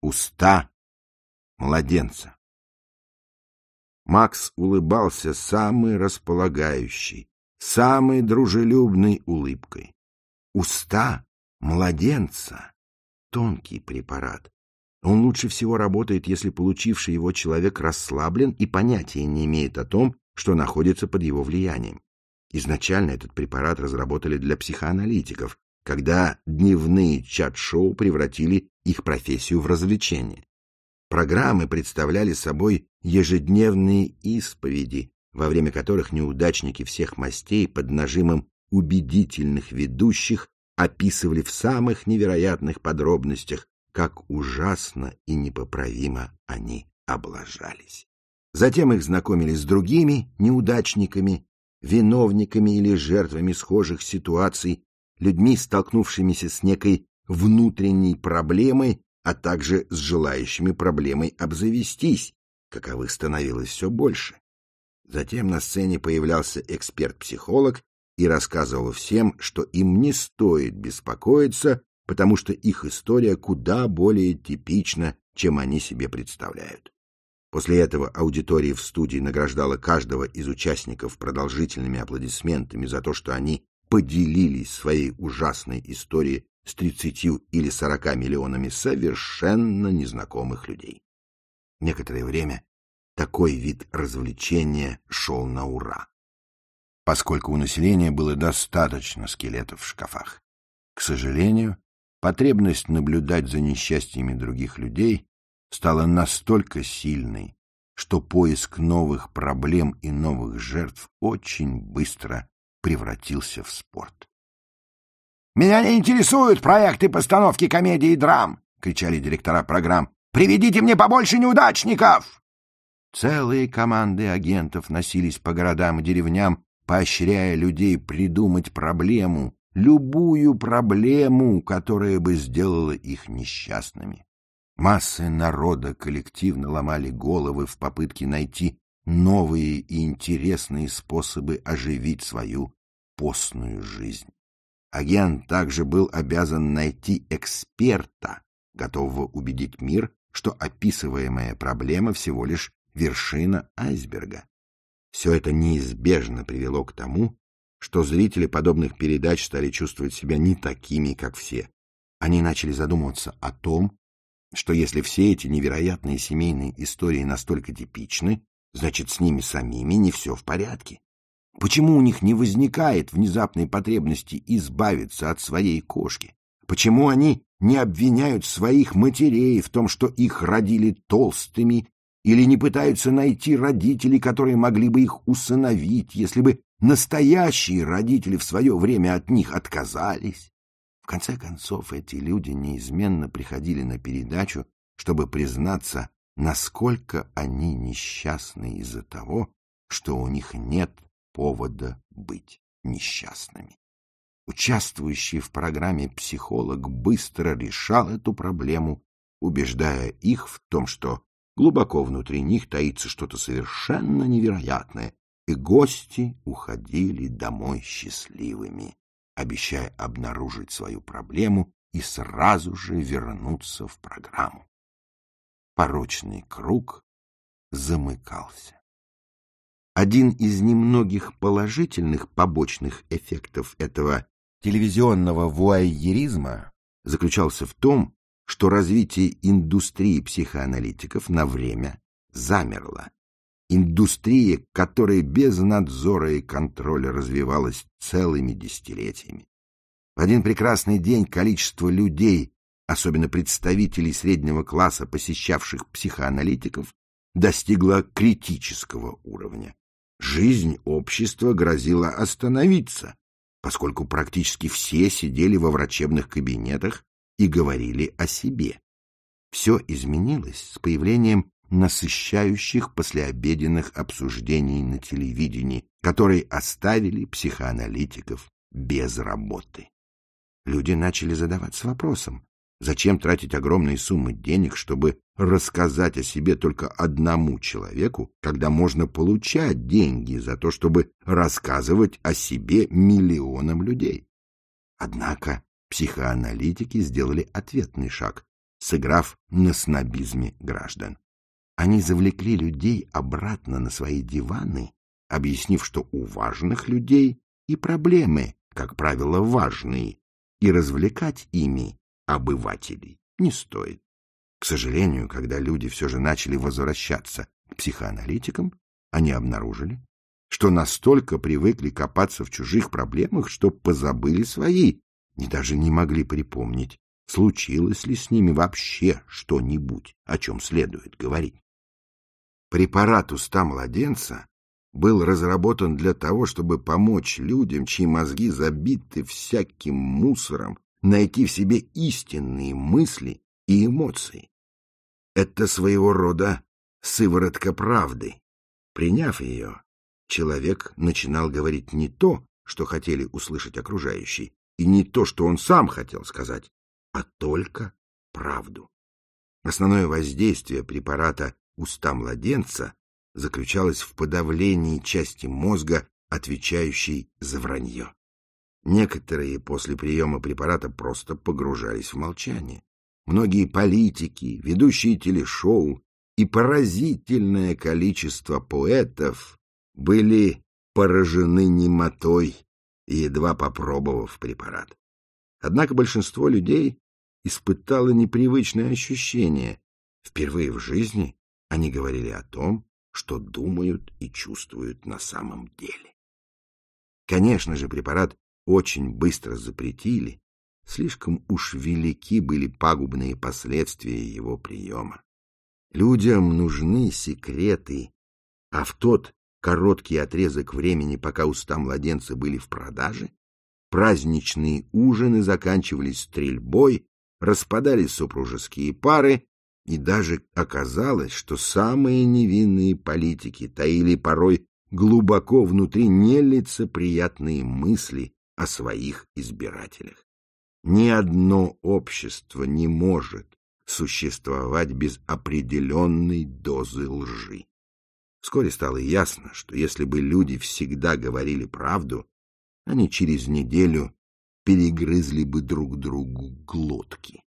Уста младенца. Макс улыбался самой располагающей, самой дружелюбной улыбкой. Уста младенца — тонкий препарат. Он лучше всего работает, если получивший его человек расслаблен и понятия не имеет о том, что находится под его влиянием. Изначально этот препарат разработали для психоаналитиков, когда дневные чат-шоу превратили их профессию в развлечение. Программы представляли собой ежедневные исповеди, во время которых неудачники всех мастей под нажимом убедительных ведущих описывали в самых невероятных подробностях, как ужасно и непоправимо они облажались. Затем их знакомили с другими неудачниками, виновниками или жертвами схожих ситуаций, людьми, столкнувшимися с некой внутренней проблемой, а также с желающими проблемой обзавестись, каковых становилось все больше. Затем на сцене появлялся эксперт-психолог и рассказывал всем, что им не стоит беспокоиться, потому что их история куда более типична, чем они себе представляют. После этого аудитория в студии награждала каждого из участников продолжительными аплодисментами за то, что они поделились своей ужасной историей с 30 или 40 миллионами совершенно незнакомых людей. Некоторое время такой вид развлечения шел на ура, поскольку у населения было достаточно скелетов в шкафах. К сожалению, потребность наблюдать за несчастьями других людей стала настолько сильной, что поиск новых проблем и новых жертв очень быстро превратился в спорт. «Меня не интересуют проекты постановки комедий и драм!» — кричали директора программ. «Приведите мне побольше неудачников!» Целые команды агентов носились по городам и деревням, поощряя людей придумать проблему, любую проблему, которая бы сделала их несчастными. Массы народа коллективно ломали головы в попытке найти новые и интересные способы оживить свою постную жизнь. Агент также был обязан найти эксперта, готового убедить мир, что описываемая проблема всего лишь вершина айсберга. Все это неизбежно привело к тому, что зрители подобных передач стали чувствовать себя не такими, как все. Они начали задумываться о том, что если все эти невероятные семейные истории настолько типичны, значит, с ними самими не все в порядке. Почему у них не возникает внезапной потребности избавиться от своей кошки? Почему они не обвиняют своих матерей в том, что их родили толстыми, или не пытаются найти родителей, которые могли бы их усыновить, если бы настоящие родители в свое время от них отказались? В конце концов, эти люди неизменно приходили на передачу, чтобы признаться, насколько они несчастны из-за того, что у них нет повода быть несчастными. Участвующий в программе психолог быстро решал эту проблему, убеждая их в том, что глубоко внутри них таится что-то совершенно невероятное, и гости уходили домой счастливыми, обещая обнаружить свою проблему и сразу же вернуться в программу. Порочный круг замыкался. Один из немногих положительных побочных эффектов этого телевизионного вуайеризма заключался в том, что развитие индустрии психоаналитиков на время замерло. Индустрия, которая без надзора и контроля развивалась целыми десятилетиями. В один прекрасный день количество людей, особенно представителей среднего класса, посещавших психоаналитиков, достигло критического уровня. Жизнь общества грозила остановиться, поскольку практически все сидели во врачебных кабинетах и говорили о себе. Все изменилось с появлением насыщающих послеобеденных обсуждений на телевидении, которые оставили психоаналитиков без работы. Люди начали задаваться вопросом, зачем тратить огромные суммы денег, чтобы рассказать о себе только одному человеку, когда можно получать деньги за то, чтобы рассказывать о себе миллионам людей. Однако психоаналитики сделали ответный шаг, сыграв на снобизме граждан. Они завлекли людей обратно на свои диваны, объяснив, что у важных людей и проблемы, как правило, важные, и развлекать ими обывателей не стоит. К сожалению, когда люди все же начали возвращаться к психоаналитикам, они обнаружили, что настолько привыкли копаться в чужих проблемах, что позабыли свои, и даже не могли припомнить, случилось ли с ними вообще что-нибудь, о чем следует говорить. Препарат «Уста младенца» был разработан для того, чтобы помочь людям, чьи мозги забиты всяким мусором, найти в себе истинные мысли и эмоции. Это своего рода сыворотка правды. Приняв ее, человек начинал говорить не то, что хотели услышать окружающие, и не то, что он сам хотел сказать, а только правду. Основное воздействие препарата «Уста младенца» заключалось в подавлении части мозга, отвечающей за вранье. Некоторые после приема препарата просто погружались в молчание. Многие политики, ведущие телешоу и поразительное количество поэтов были поражены немотой, едва попробовав препарат. Однако большинство людей испытало непривычное ощущение. Впервые в жизни они говорили о том, что думают и чувствуют на самом деле. Конечно же, препарат очень быстро запретили, слишком уж велики были пагубные последствия его приема. Людям нужны секреты, а в тот короткий отрезок времени, пока «Уста младенца» были в продаже, праздничные ужины заканчивались стрельбой, распадались супружеские пары, и даже оказалось, что самые невинные политики таили порой глубоко внутри нелицеприятные мысли о своих избирателях. Ни одно общество не может существовать без определенной дозы лжи. Вскоре стало ясно, что если бы люди всегда говорили правду, они через неделю перегрызли бы друг другу глотки.